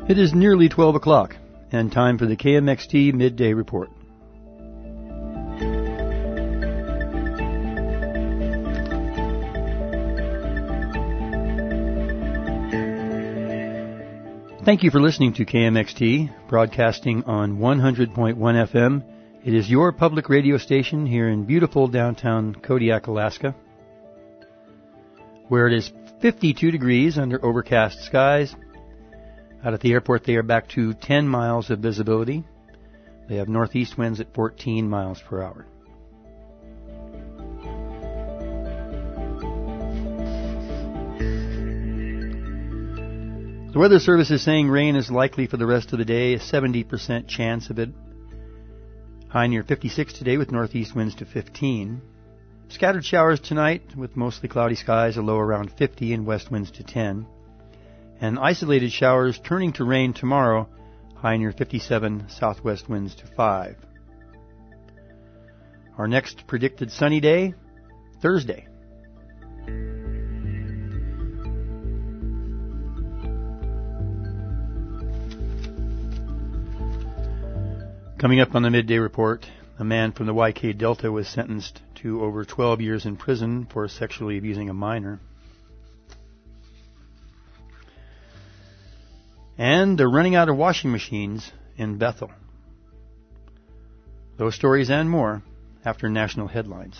It is nearly 12 o'clock, and time for the KMXT Midday Report. Thank you for listening to KMXT, broadcasting on 100.1 FM. It is your public radio station here in beautiful downtown Kodiak, Alaska, where it is 52 degrees under overcast skies. Out at the airport, they are back to 10 miles of visibility. They have northeast winds at 14 miles per hour. The Weather Service is saying rain is likely for the rest of the day, a 70% chance of it. High near 56 today with northeast winds to 15. Scattered showers tonight with mostly cloudy skies, a low around 50 and west winds to 10. And isolated showers turning to rain tomorrow, high near 57, southwest winds to 5. Our next predicted sunny day, Thursday. Coming up on the Midday Report, a man from the YK Delta was sentenced to over 12 years in prison for sexually abusing a minor. And they're running out of washing machines in Bethel. Those stories and more after national headlines.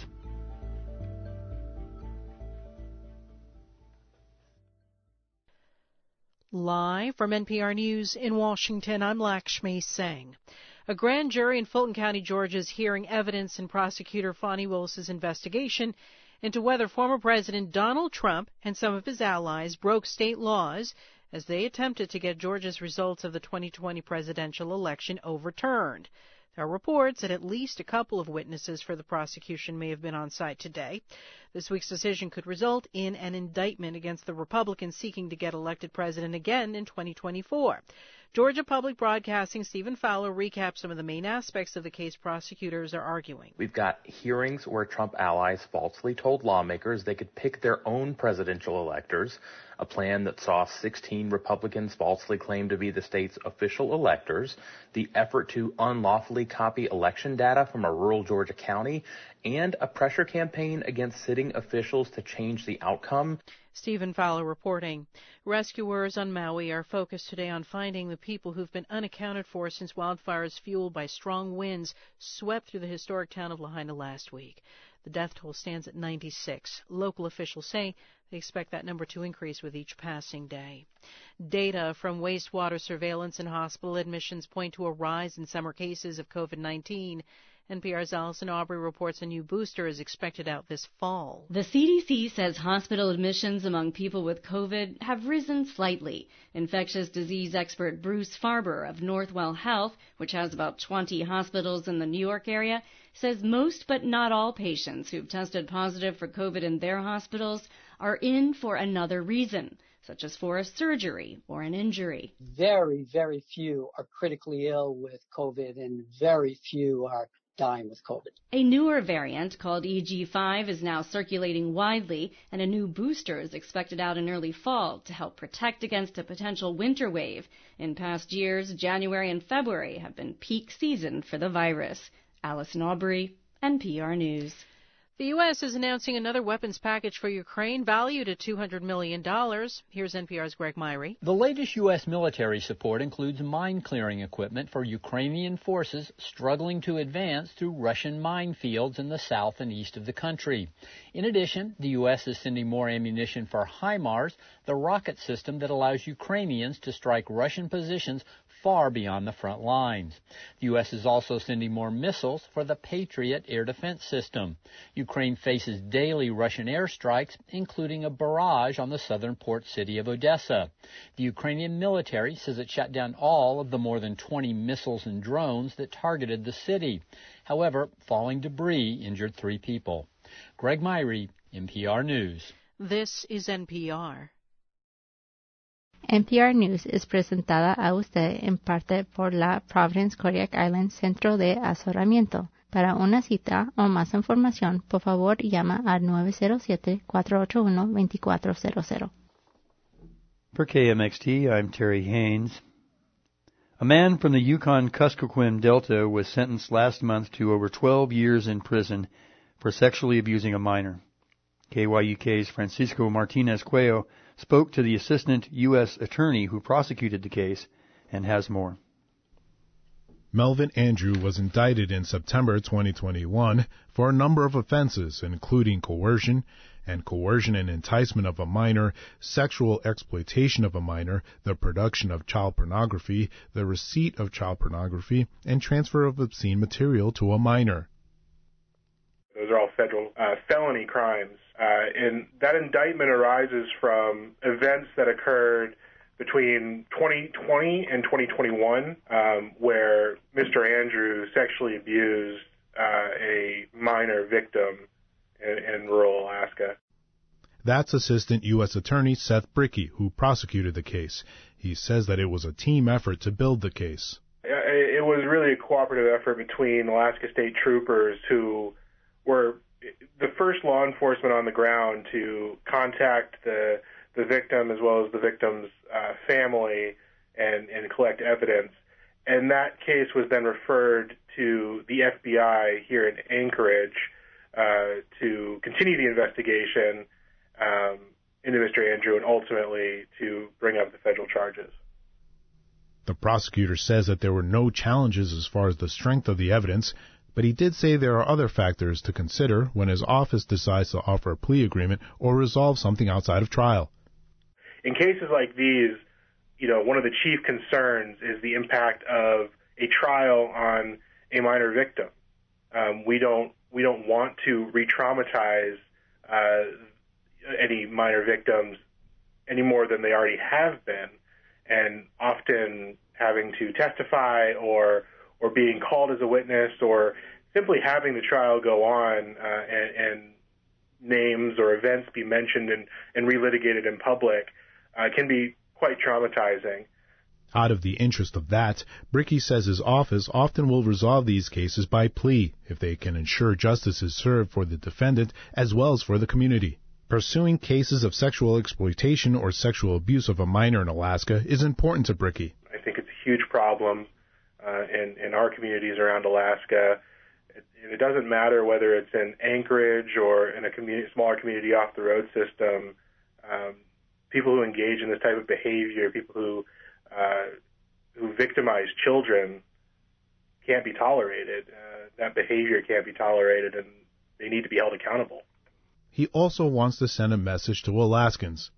Live from NPR News in Washington, I'm Lakshmi Singh. A grand jury in Fulton County, Georgia is hearing evidence in prosecutor Fani Willis's investigation into whether former President Donald Trump and some of his allies broke state laws as they attempted to get Georgia's results of the 2020 presidential election overturned. There are reports that at least a couple of witnesses for the prosecution may have been on site today. This week's decision could result in an indictment against the Republicans seeking to get elected president again in 2024. Georgia Public Broadcasting Stephen Fowler recaps some of the main aspects of the case prosecutors are arguing. We've got hearings where Trump allies falsely told lawmakers they could pick their own presidential electors, a plan that saw 16 Republicans falsely claim to be the state's official electors, the effort to unlawfully copy election data from a rural Georgia county, and a pressure campaign against sitting officials to change the outcome. Stephen Fowler reporting. Rescuers on Maui are focused today on finding the people who've been unaccounted for since wildfires fueled by strong winds swept through the historic town of Lahaina last week. The death toll stands at 96. Local officials say they expect that number to increase with each passing day. Data from wastewater surveillance and hospital admissions point to a rise in summer cases of COVID-19. NPR's Allison Aubrey reports a new booster is expected out this fall. The CDC says hospital admissions among people with COVID have risen slightly. Infectious disease expert Bruce Farber of Northwell Health, which has about 20 hospitals in the New York area, says most but not all patients who've tested positive for COVID in their hospitals are in for another reason, such as for a surgery or an injury. Very, very few are critically ill with COVID and very few are dying with COVID. A newer variant called EG5 is now circulating widely, and a new booster is expected out in early fall to help protect against a potential winter wave. In past years, January and February have been peak season for the virus. Allison Aubrey, NPR News. The U.S. is announcing another weapons package for Ukraine valued at $200 million. Here's NPR's Greg Myrie. The latest U.S. military support includes mine-clearing equipment for Ukrainian forces struggling to advance through Russian minefields in the south and east of the country. In addition, the U.S. is sending more ammunition for HIMARS, the rocket system that allows Ukrainians to strike Russian positions far beyond the front lines. The U.S. is also sending more missiles for the Patriot air defense system. Ukraine faces daily Russian airstrikes, including a barrage on the southern port city of Odessa. The Ukrainian military says it shot down all of the more than 20 missiles and drones that targeted the city. However, falling debris injured 3 people. Greg Myrie, NPR News. This is NPR. NPR News es presentada a usted en parte por la Providence Kodiak Island Centro de Asesoramiento. Para una cita o más información, por favor llama al 907-481-2400. For KMXT, I'm Terry Haynes. A man from the Yukon-Kuskokwim Delta was sentenced last month to over 12 years in prison for sexually abusing a minor. KYUK's Francisco Martinez-Cuello spoke to the assistant U.S. attorney who prosecuted the case and has more. Melvin Andrew was indicted in September 2021 for a number of offenses, including coercion and enticement of a minor, sexual exploitation of a minor, the production of child pornography, the receipt of child pornography, and transfer of obscene material to a minor. Those are all federal felony crimes. And that indictment arises from events that occurred between 2020 and 2021, where Mr. Andrew sexually abused a minor victim in rural Alaska. That's Assistant U.S. Attorney Seth Brickey, who prosecuted the case. He says that it was a team effort to build the case. It was really a cooperative effort between Alaska State Troopers, who were the first law enforcement on the ground to contact the victim as well as the victim's family and collect evidence. And that case was then referred to the FBI here in Anchorage to continue the investigation into Mr. Andrew and ultimately to bring up the federal charges. The prosecutor says that there were no challenges as far as the strength of the evidence, but he did say there are other factors to consider when his office decides to offer a plea agreement or resolve something outside of trial. In cases like these, one of the chief concerns is the impact of a trial on a minor victim. We don't want to re-traumatize any minor victims any more than they already have been, and often having to testify or being called as a witness or simply having the trial go on and names or events be mentioned and relitigated in public can be quite traumatizing. Out of the interest of that, Brickey says his office often will resolve these cases by plea if they can ensure justice is served for the defendant as well as for the community. Pursuing cases of sexual exploitation or sexual abuse of a minor in Alaska is important to Brickey. I think it's a huge problem in our communities around Alaska. It doesn't matter whether it's in Anchorage or in a smaller community off the road system. People who engage in this type of behavior, people who victimize children, can't be tolerated. That behavior can't be tolerated, and they need to be held accountable. He also wants to send a message to Alaskans.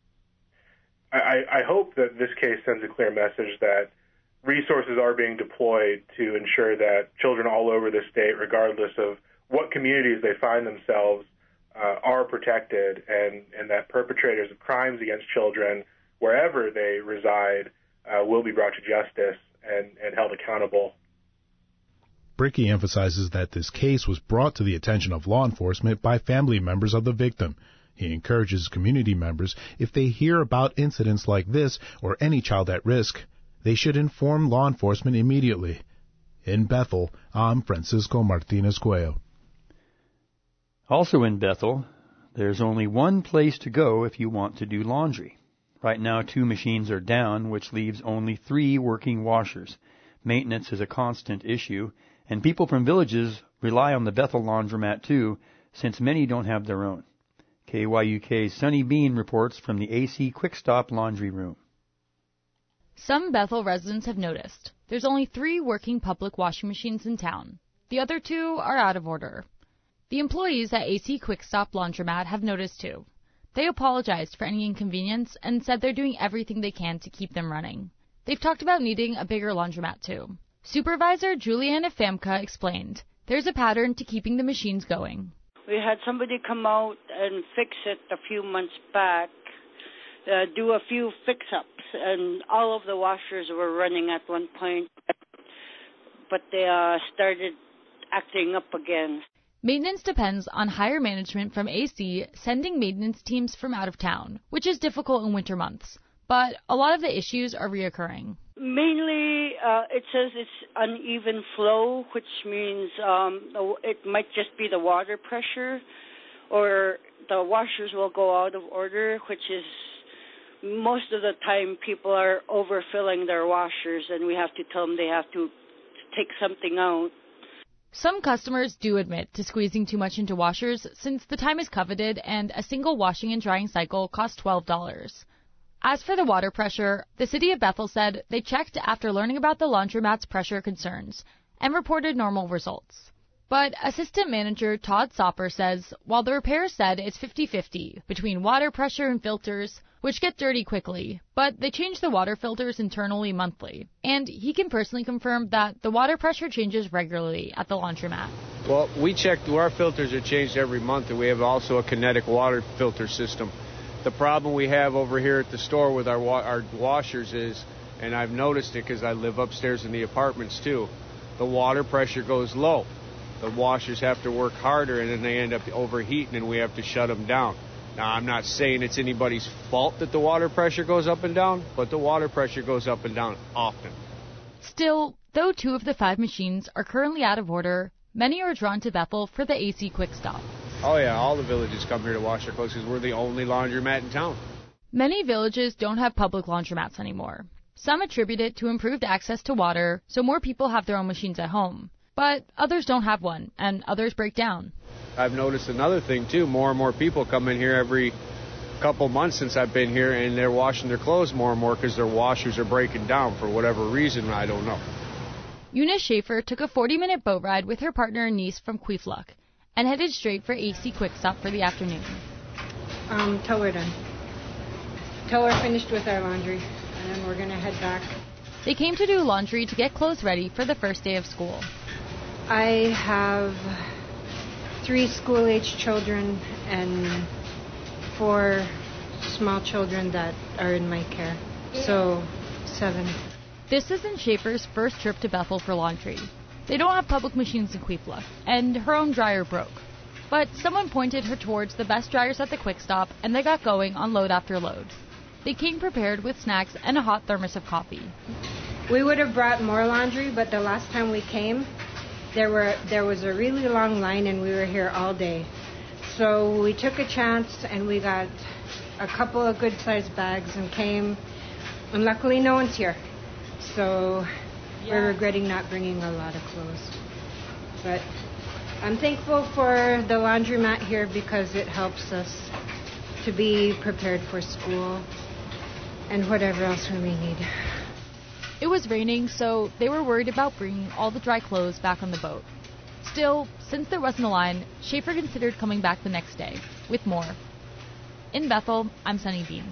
I hope that this case sends a clear message that resources are being deployed to ensure that children all over the state, regardless of what communities they find themselves, are protected, and that perpetrators of crimes against children, wherever they reside, will be brought to justice and held accountable. Brickey emphasizes that this case was brought to the attention of law enforcement by family members of the victim. He encourages community members, if they hear about incidents like this or any child at risk, they should inform law enforcement immediately. In Bethel, I'm Francisco Martinez-Cuello. Also in Bethel, there's only one place to go if you want to do laundry. Right now, 2 machines are down, which leaves only 3 working washers. Maintenance is a constant issue, and people from villages rely on the Bethel laundromat too, since many don't have their own. KYUK's Sunny Bean reports from the AC Quick Stop Laundry Room. Some Bethel residents have noticed there's only 3 working public washing machines in town. The other 2 are out of order. The employees at AC Quick Stop Laundromat have noticed too. They apologized for any inconvenience and said they're doing everything they can to keep them running. They've talked about needing a bigger laundromat too. Supervisor Juliana Famka explained there's a pattern to keeping the machines going. We had somebody come out and fix it a few months back, do a few fix-ups, and all of the washers were running at one point, but they started acting up again. Maintenance depends on higher management from AC sending maintenance teams from out of town, which is difficult in winter months. But a lot of the issues are reoccurring. Mainly, it says it's uneven flow, which means it might just be the water pressure, or the washers will go out of order, which is most of the time people are overfilling their washers, and we have to tell them they have to take something out. Some customers do admit to squeezing too much into washers since the time is coveted and a single washing and drying cycle costs $12. As for the water pressure, the city of Bethel said they checked after learning about the laundromat's pressure concerns and reported normal results. But Assistant Manager Todd Sopper says while the repair said it's 50-50 between water pressure and filters, which get dirty quickly, but they change the water filters internally monthly. And he can personally confirm that the water pressure changes regularly at the laundromat. Well, we check, our filters are changed every month, and we have also a kinetic water filter system. The problem we have over here at the store with our washers is, and I've noticed it because I live upstairs in the apartments too, the water pressure goes low. The washers have to work harder, and then they end up overheating, and we have to shut them down. Now, I'm not saying it's anybody's fault that the water pressure goes up and down, but the water pressure goes up and down often. Still, though 2 of the 5 machines are currently out of order, many are drawn to Bethel for the AC Quick Stop. Oh, yeah, all the villages come here to wash their clothes because we're the only laundromat in town. Many villages don't have public laundromats anymore. Some attribute it to improved access to water, so more people have their own machines at home. But others don't have one, and others break down. I've noticed another thing, too. More and more people come in here every couple months since I've been here, and they're washing their clothes more and more because their washers are breaking down for whatever reason, I don't know. Eunice Schaefer took a 40-minute boat ride with her partner and niece from Queefluck and headed straight for AC Quick Stop for the afternoon. Till we're done. Till we're finished with our laundry, and then we're going to head back. They came to do laundry to get clothes ready for the first day of school. I have 3 school-age children and 4 small children that are in my care, so 7. This isn't Schaefer's first trip to Bethel for laundry. They don't have public machines in Queefluck, and her own dryer broke. But someone pointed her towards the best dryers at the Quick Stop, and they got going on load after load. They came prepared with snacks and a hot thermos of coffee. We would have brought more laundry, but the last time we came, there was a really long line, and we were here all day. So we took a chance, and we got a couple of good-sized bags and came, and luckily no one's here. So we're regretting not bringing a lot of clothes. But I'm thankful for the laundromat here because it helps us to be prepared for school and whatever else we may need. It was raining, so they were worried about bringing all the dry clothes back on the boat. Still, since there wasn't a line, Schaefer considered coming back the next day, with more. In Bethel, I'm Sunny Bean.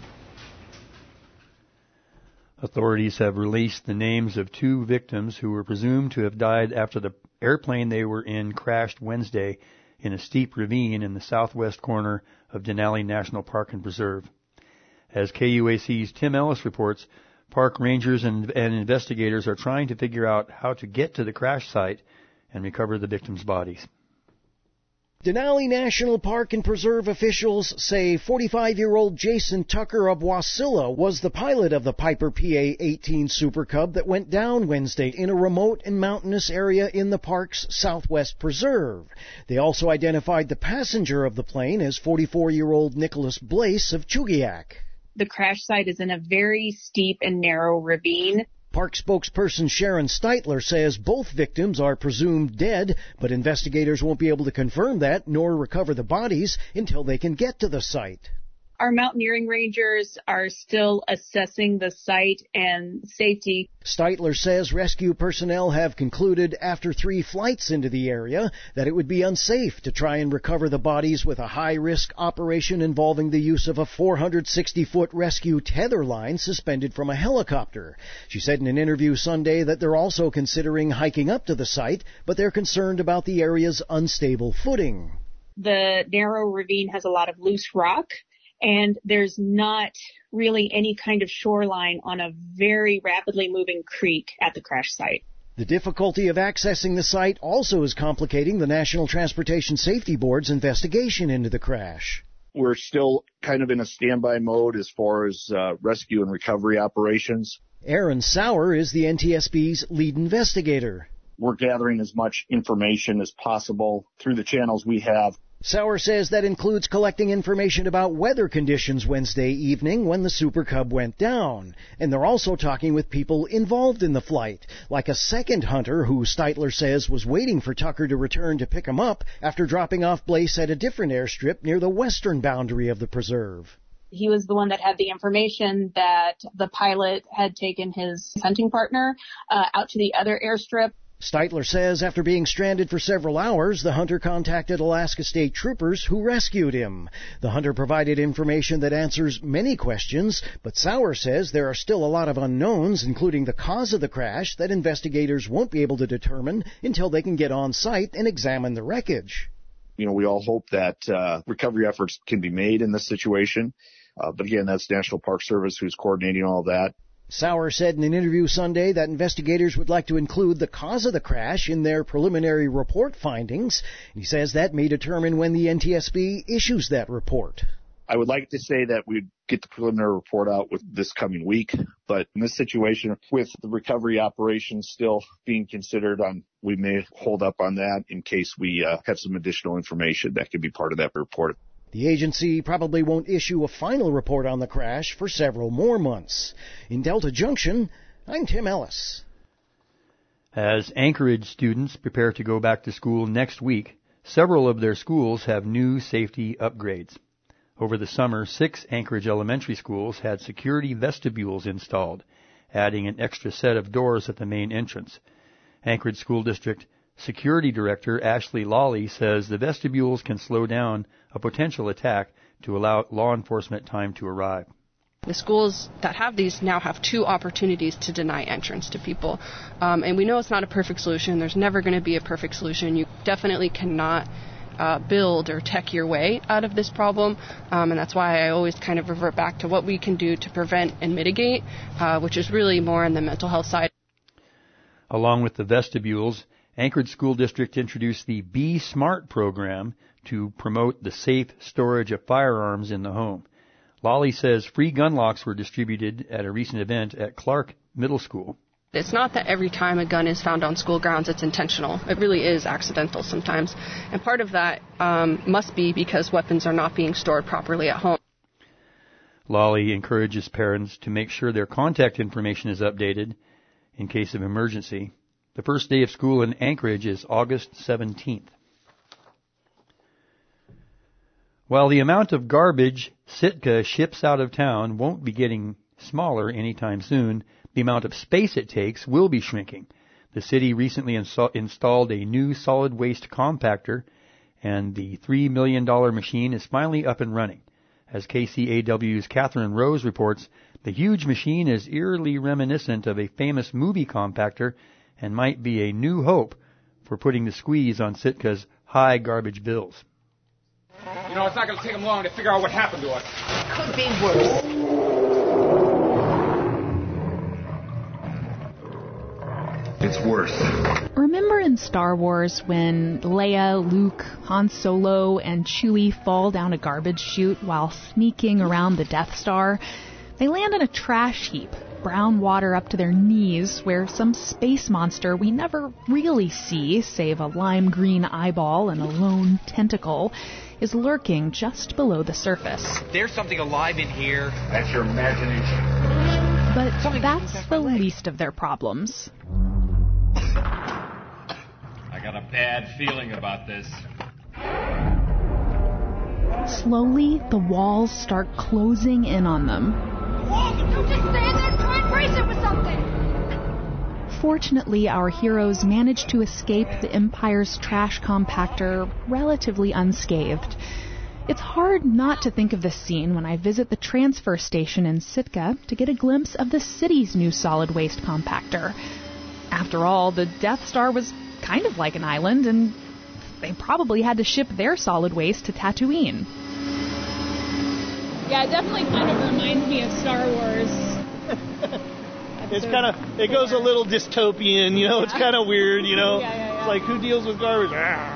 Authorities have released the names of 2 victims who were presumed to have died after the airplane they were in crashed Wednesday in a steep ravine in the southwest corner of Denali National Park and Preserve. As KUAC's Tim Ellis reports, park rangers and investigators are trying to figure out how to get to the crash site and recover the victims' bodies. Denali National Park and Preserve officials say 45-year-old Jason Tucker of Wasilla was the pilot of the Piper PA-18 Super Cub that went down Wednesday in a remote and mountainous area in the park's southwest preserve. They also identified the passenger of the plane as 44-year-old Nicholas Blaise of Chugiak. The crash site is in a very steep and narrow ravine. Park spokesperson Sharon Steitler says both victims are presumed dead, but investigators won't be able to confirm that nor recover the bodies until they can get to the site. Our mountaineering rangers are still assessing the site and safety. Steitler says rescue personnel have concluded after 3 flights into the area that it would be unsafe to try and recover the bodies with a high-risk operation involving the use of a 460-foot rescue tether line suspended from a helicopter. She said in an interview Sunday that they're also considering hiking up to the site, but they're concerned about the area's unstable footing. The narrow ravine has a lot of loose rock, and there's not really any kind of shoreline on a very rapidly moving creek at the crash site. The difficulty of accessing the site also is complicating the National Transportation Safety Board's investigation into the crash. We're still kind of in a standby mode as far as rescue and recovery operations. Aaron Sauer is the NTSB's lead investigator. We're gathering as much information as possible through the channels we have. Sauer says that includes collecting information about weather conditions Wednesday evening when the Super Cub went down. And they're also talking with people involved in the flight, like a second hunter who Steitler says was waiting for Tucker to return to pick him up after dropping off Blaise at a different airstrip near the western boundary of the preserve. He was the one that had the information that the pilot had taken his hunting partner out to the other airstrip. Steitler says after being stranded for several hours, the hunter contacted Alaska State Troopers who rescued him. The hunter provided information that answers many questions, but Sauer says there are still a lot of unknowns, including the cause of the crash, that investigators won't be able to determine until they can get on site and examine the wreckage. We all hope that recovery efforts can be made in this situation. But again, that's National Park Service who's coordinating all that. Sauer said in an interview Sunday that investigators would like to include the cause of the crash in their preliminary report findings. He says that may determine when the NTSB issues that report. I would like to say that we'd get the preliminary report out with this coming week, but in this situation, with the recovery operations still being considered, we may hold up on that in case we have some additional information that could be part of that report. The agency probably won't issue a final report on the crash for several more months. In Delta Junction, I'm Tim Ellis. As Anchorage students prepare to go back to school next week, several of their schools have new safety upgrades. Over the summer, 6 Anchorage elementary schools had security vestibules installed, adding an extra set of doors at the main entrance. Anchorage School District Security Director Ashley Lawley says the vestibules can slow down a potential attack to allow law enforcement time to arrive. The schools that have these now have 2 opportunities to deny entrance to people. And we know it's not a perfect solution. There's never going to be a perfect solution. You definitely cannot build or tech your way out of this problem. And that's why I always kind of revert back to what we can do to prevent and mitigate, which is really more on the mental health side. Along with the vestibules, Anchorage School District introduced the Be Smart program to promote the safe storage of firearms in the home. Lawley says free gun locks were distributed at a recent event at Clark Middle School. It's not that every time a gun is found on school grounds it's intentional. It really is accidental sometimes. And part of that must be because weapons are not being stored properly at home. Lawley encourages parents to make sure their contact information is updated in case of emergency. The first day of school in Anchorage is August 17th. While the amount of garbage Sitka ships out of town won't be getting smaller anytime soon, the amount of space it takes will be shrinking. The city recently installed a new solid waste compactor, and the $3 million machine is finally up and running. As KCAW's Catherine Rose reports, the huge machine is eerily reminiscent of a famous movie compactor and might be a new hope for putting the squeeze on Sitka's high garbage bills. It's not going to take them long to figure out what happened to us. Could be worse. It's worse. Remember in Star Wars when Leia, Luke, Han Solo, and Chewie fall down a garbage chute while sneaking around the Death Star? They land in a trash heap, brown water up to their knees, where some space monster we never really see, save a lime green eyeball and a lone tentacle, is lurking just below the surface. There's something alive in here. That's your imagination. But that's the least of their problems. I got a bad feeling about this. Slowly, the walls start closing in on them. You just stand there and try and brace it with something! Fortunately, our heroes manage to escape the Empire's trash compactor relatively unscathed. It's hard not to think of this scene when I visit the transfer station in Sitka to get a glimpse of the city's new solid waste compactor. After all, the Death Star was kind of like an island, and they probably had to ship their solid waste to Tatooine. Yeah, it definitely kind of reminds me of Star Wars. It goes a little dystopian, it's kind of weird, Yeah. It's like, who deals with garbage?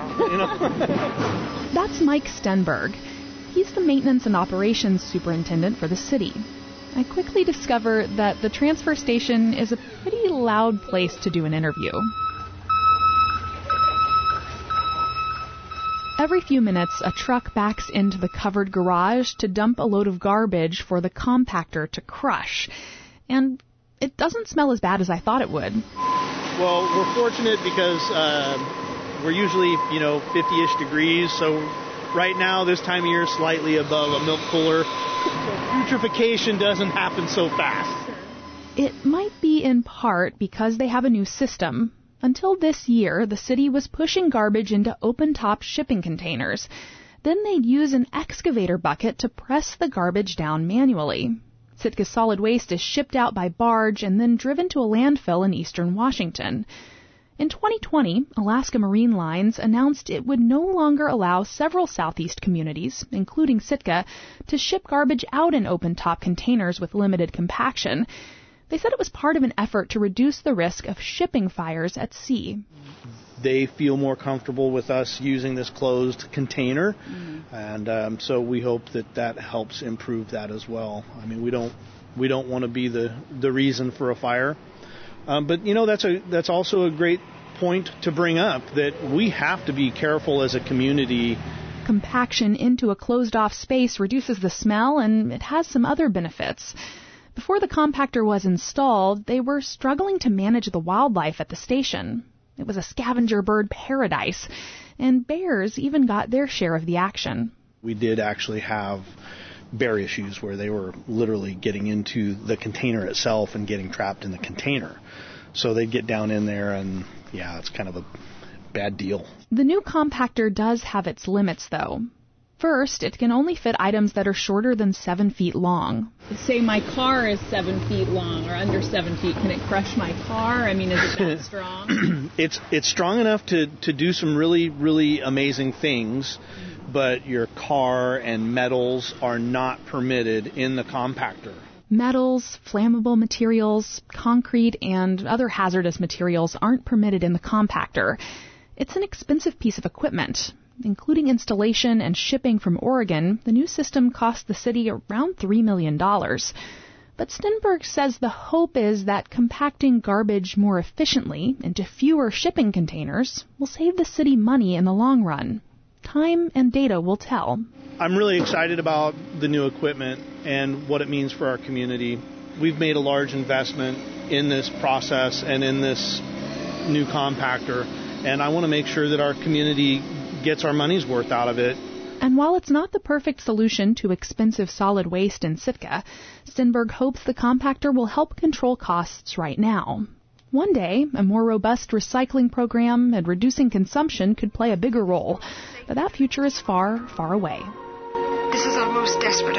That's Mike Stenberg. He's the maintenance and operations superintendent for the city. I quickly discover that the transfer station is a pretty loud place to do an interview. Every few minutes, a truck backs into the covered garage to dump a load of garbage for the compactor to crush. And it doesn't smell as bad as I thought it would. Well, we're fortunate because we're usually, 50-ish degrees, so right now, this time of year, slightly above a milk cooler. So putrefaction doesn't happen so fast. It might be in part because they have a new system. Until this year, the city was pushing garbage into open-top shipping containers. Then they'd use an excavator bucket to press the garbage down manually. Sitka's solid waste is shipped out by barge and then driven to a landfill in eastern Washington. In 2020, Alaska Marine Lines announced it would no longer allow several southeast communities, including Sitka, to ship garbage out in open-top containers with limited compaction. They said it was part of an effort to reduce the risk of shipping fires at sea. They feel more comfortable with us using this closed container, and so we hope that helps improve that as well. I mean, we don't want to be the reason for a fire, but that's also a great point to bring up, that we have to be careful as a community. Compaction into a closed-off space reduces the smell, and it has some other benefits. Before the compactor was installed, they were struggling to manage the wildlife at the station. It was a scavenger bird paradise, and bears even got their share of the action. We did actually have bear issues where they were literally getting into the container itself and getting trapped in the container. So they'd get down in there, and yeah, it's kind of a bad deal. The new compactor does have its limits, though. First, it can only fit items that are shorter than 7 feet long. Say my car is 7 feet long or under 7 feet. Can it crush my car? I mean, is it that strong? It's strong enough to do some really, really amazing things, but your car and metals are not permitted in the compactor. Metals, flammable materials, concrete, and other hazardous materials aren't permitted in the compactor. It's an expensive piece of equipment. Including installation and shipping from Oregon, the new system cost the city around $3 million. But Stenberg says the hope is that compacting garbage more efficiently into fewer shipping containers will save the city money in the long run. Time and data will tell. I'm really excited about the new equipment and what it means for our community. We've made a large investment in this process and in this new compactor, and I want to make sure that our community gets our money's worth out of it. And while it's not the perfect solution to expensive solid waste in Sitka, Stenberg hopes the compactor will help control costs right now. One day, a more robust recycling program and reducing consumption could play a bigger role, but that future is far, far away. This is our most desperate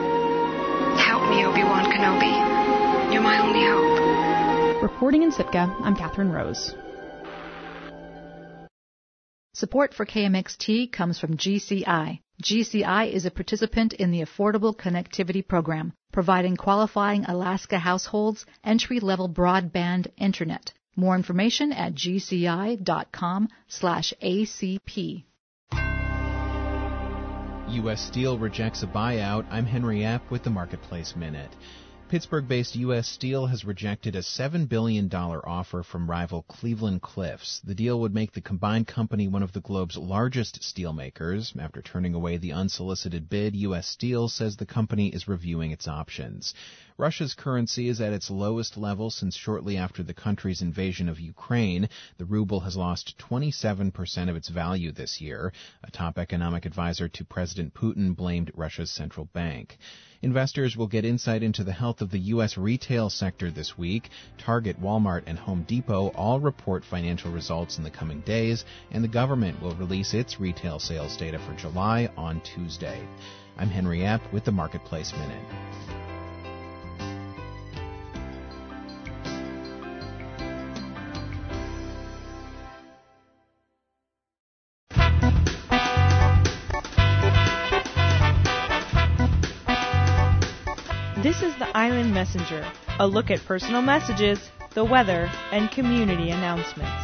hour. Help me, Obi-Wan Kenobi. You're my only hope. Reporting in Sitka, I'm Catherine Rose. Support for KMXT comes from GCI. GCI is a participant in the Affordable Connectivity Program, providing qualifying Alaska households entry-level broadband internet. More information at gci.com/ACP. U.S. Steel rejects a buyout. I'm Henry Epp with the Marketplace Minute. Pittsburgh-based U.S. Steel has rejected a $7 billion offer from rival Cleveland-Cliffs. The deal would make the combined company one of the globe's largest steelmakers. After turning away the unsolicited bid, U.S. Steel says the company is reviewing its options. Russia's currency is at its lowest level since shortly after the country's invasion of Ukraine. The ruble has lost 27% of its value this year. A top economic advisor to President Putin blamed Russia's central bank. Investors will get insight into the health of the U.S. retail sector this week. Target, Walmart, and Home Depot all report financial results in the coming days, and the government will release its retail sales data for July on Tuesday. I'm Henry Epp with the Marketplace Minute. This is the Island Messenger, a look at personal messages, the weather, and community announcements.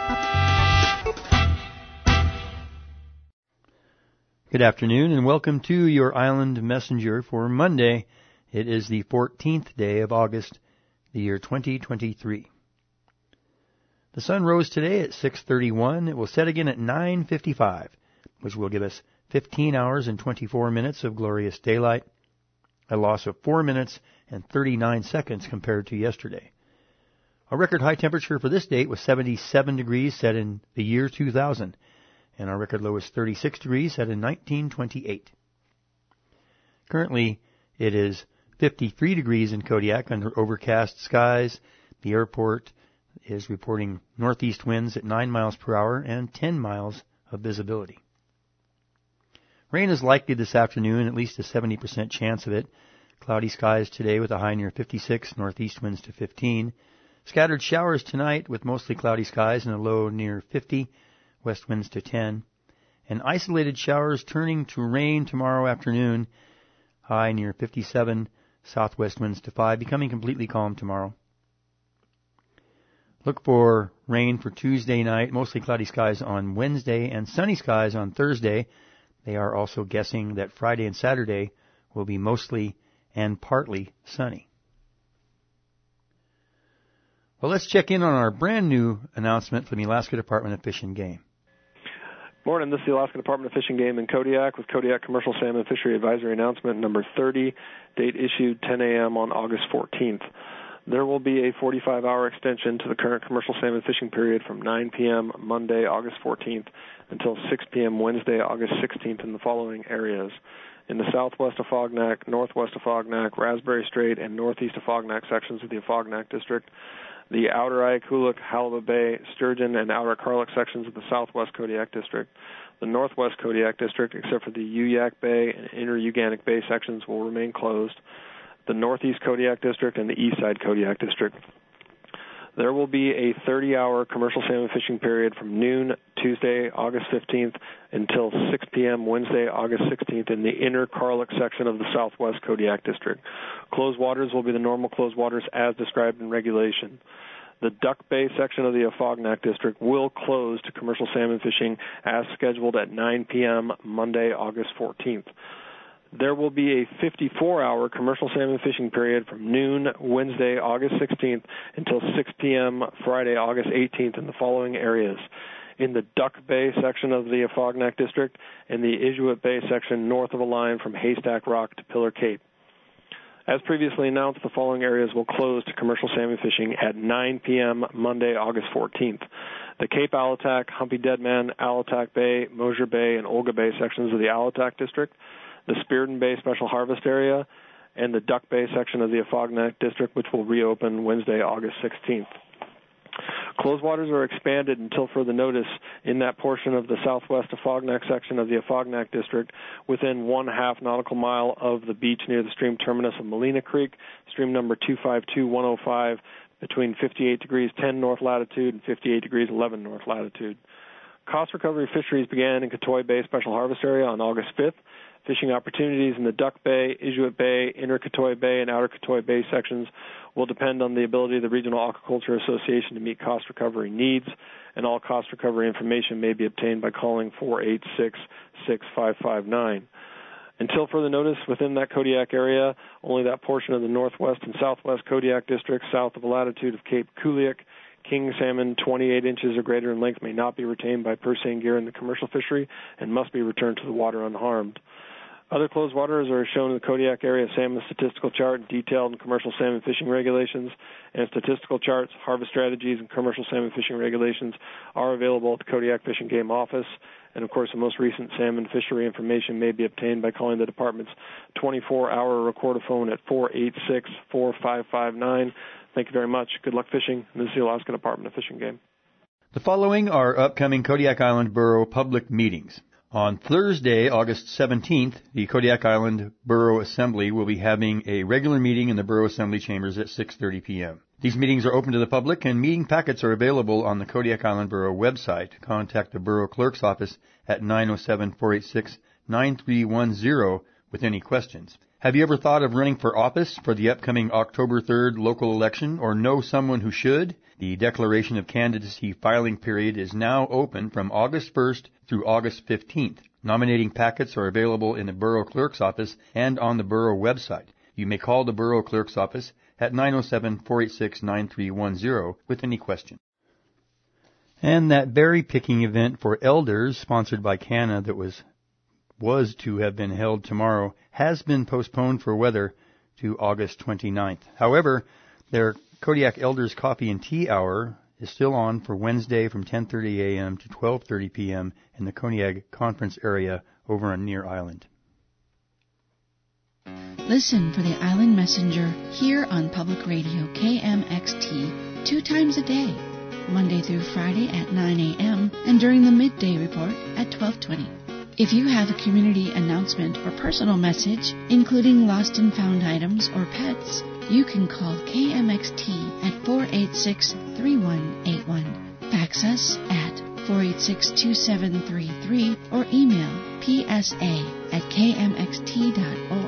Good afternoon and welcome to your Island Messenger for Monday. It is the 14th day of August, the year 2023. The sun rose today at 6:31. It will set again at 9:55. which will give us 15 hours and 24 minutes of glorious daylight, a loss of 4 minutes and 39 seconds compared to yesterday. A record high temperature for this date was 77 degrees set in the year 2000, and our record low was 36 degrees set in 1928. Currently, it is 53 degrees in Kodiak under overcast skies. The airport is reporting northeast winds at 9 miles per hour and 10 miles of visibility. Rain is likely this afternoon, at least a 70% chance of it. Cloudy skies today with a high near 56, northeast winds to 15. Scattered showers tonight with mostly cloudy skies and a low near 50, west winds to 10. And isolated showers turning to rain tomorrow afternoon, high near 57, southwest winds to 5, becoming completely calm tomorrow. Look for rain for Tuesday night, mostly cloudy skies on Wednesday, and sunny skies on Thursday. They are also guessing that Friday and Saturday will be mostly and partly sunny. Well, let's check in on our brand new announcement from the Alaska Department of Fish and Game. Morning, this is the Alaska Department of Fish and Game in Kodiak with Kodiak Commercial Salmon Fishery Advisory Announcement number 30, date issued 10 a.m. on August 14th. There will be a 45-hour extension to the current commercial salmon fishing period from 9 p.m. Monday, August 14th until 6 p.m. Wednesday, August 16th in the following areas. In the southwest Afognak, northwest Afognak, Raspberry Strait, and northeast Afognak sections of the Afognak District, the outer Ayakulik, Halibut Bay, Sturgeon, and outer Karluk sections of the southwest Kodiak District. The northwest Kodiak District, except for the Uyak Bay and inner Uganic Bay sections, will remain closed. The northeast Kodiak District and the east side Kodiak District. There will be a 30-hour commercial salmon fishing period from noon Tuesday, August 15th, until 6 p.m. Wednesday, August 16th in the inner Karluk section of the southwest Kodiak District. Closed waters will be the normal closed waters as described in regulation. The Duck Bay section of the Afognak District will close to commercial salmon fishing as scheduled at 9 p.m. Monday, August 14th. There will be a 54-hour commercial salmon fishing period from noon Wednesday, August 16th until 6 p.m. Friday, August 18th in the following areas. In the Duck Bay section of the Afognak District and the Inuit Bay section north of a line from Haystack Rock to Pillar Cape. As previously announced, the following areas will close to commercial salmon fishing at 9 p.m. Monday, August 14th. The Cape Alatak, Humpy Deadman, Alatak Bay, Mosier Bay, and Olga Bay sections of the Alatak District, the Spearden Bay Special Harvest Area, and the Duck Bay section of the Afognak District, which will reopen Wednesday, August 16th. Closed waters are expanded until further notice in that portion of the southwest Afognak section of the Afognak District within 1/2 nautical mile of the beach near the stream terminus of Molina Creek, stream number 252105, between 58 degrees 10 north latitude and 58 degrees 11 north latitude. Cost recovery fisheries began in Katoy Bay Special Harvest Area on August 5th. Fishing opportunities in the Duck Bay, Inuit Bay, Inner Katoy Bay, and Outer Katoy Bay sections will depend on the ability of the Regional Aquaculture Association to meet cost recovery needs, and all cost recovery information may be obtained by calling 486-6559. Until further notice, within that Kodiak area, only that portion of the northwest and southwest Kodiak District south of the latitude of Cape Kuliak, king salmon 28 inches or greater in length may not be retained by purse seine gear in the commercial fishery and must be returned to the water unharmed. Other closed waters are shown in the Kodiak Area Salmon Statistical Chart detailed in commercial salmon fishing regulations, and statistical charts, harvest strategies, and commercial salmon fishing regulations are available at the Kodiak Fish and Game Office. And, of course, the most recent salmon fishery information may be obtained by calling the Department's 24-hour recordaphone at 486-4559. Thank you very much. Good luck fishing. This is the Alaska Department of Fish and Game. The following are upcoming Kodiak Island Borough public meetings. On Thursday, August 17th, the Kodiak Island Borough Assembly will be having a regular meeting in the Borough Assembly Chambers at 6:30 p.m. These meetings are open to the public, and meeting packets are available on the Kodiak Island Borough website. Contact the Borough Clerk's office at 907-486-9310 with any questions. Have you ever thought of running for office for the upcoming October 3rd local election, or know someone who should? The declaration of candidacy filing period is now open from August 1st through August 15th. Nominating packets are available in the Borough Clerk's office and on the Borough website. You may call the Borough Clerk's office at 907-486-9310 with any question. And that berry picking event for elders, sponsored by Canna, that was to have been held tomorrow, has been postponed for weather to August 29th. However, their Kodiak Elders Coffee and Tea Hour is still on for Wednesday from 10:30 a.m. to 12:30 p.m. in the Kodiak Conference area over on Near Island. Listen for the Island Messenger here on Public Radio KMXT 2 times a day, Monday through Friday at 9 a.m. and during the midday report at 12:20. If you have a community announcement or personal message, including lost and found items or pets, you can call KMXT at 486-3181. Fax us at 486-2733 or email psa@kmxt.org.